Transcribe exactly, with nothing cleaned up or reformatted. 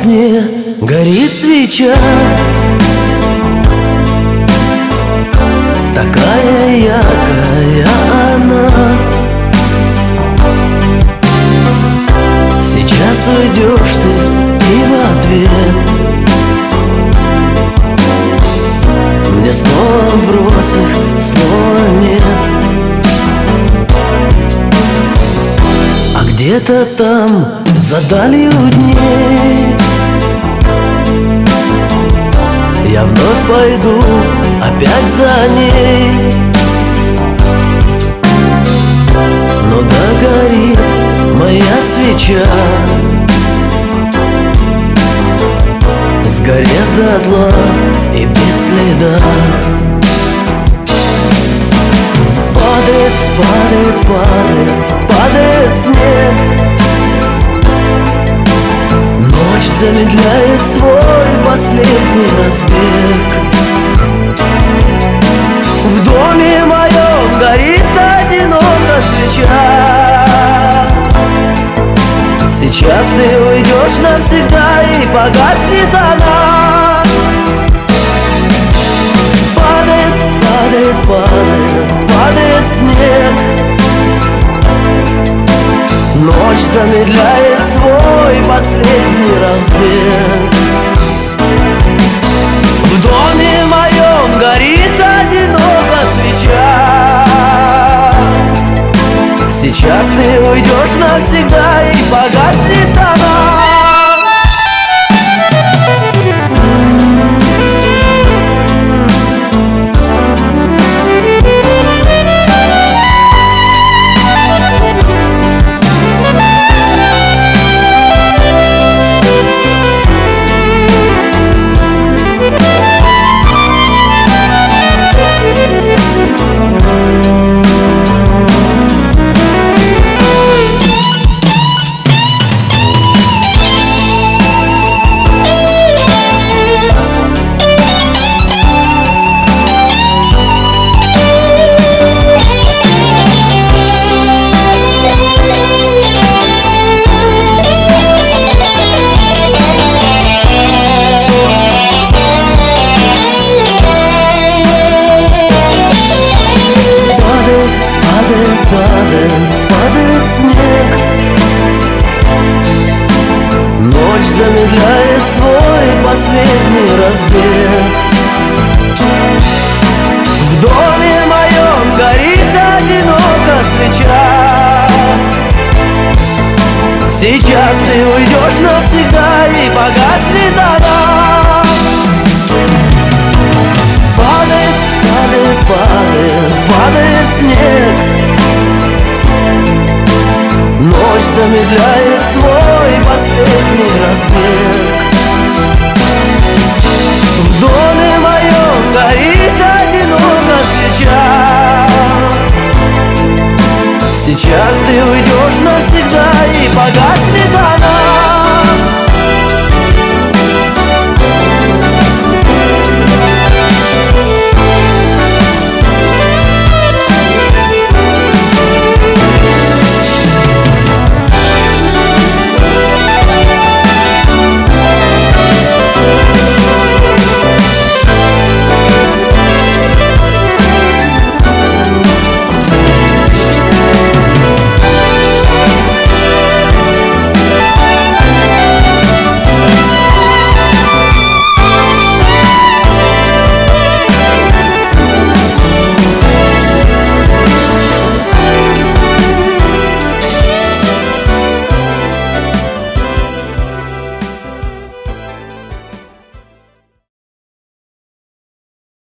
окне горит свеча, такая яркая она. Сейчас уйдешь ты и в ответ мне снова бросив слова нет. А где-то там за далью дней я вновь пойду опять за ней. Но догорит моя свеча, сгорев дотла и без следа. Падает, падает, падает, падает снег. Ночь замедляет свой последний разбег. В доме моем горит одиноко свеча. Сейчас ты уйдешь навсегда и погаснет она. Падает, падает, падает, падает снег. Ночь замедляет свой последний разбег. В доме моем горит одиноко свеча. Сейчас ты уйдешь навсегда и погаснет она. Падает, падает снег. Ночь замедляет свой последний разбег. В доме моем горит одиноко свеча. Сейчас ты уйдешь навсегда и погаснет она. Падает, падает, падает, падает снег. Ночь замедляет свой последний разбег. В доме моем горит одиноко свеча. Сейчас ты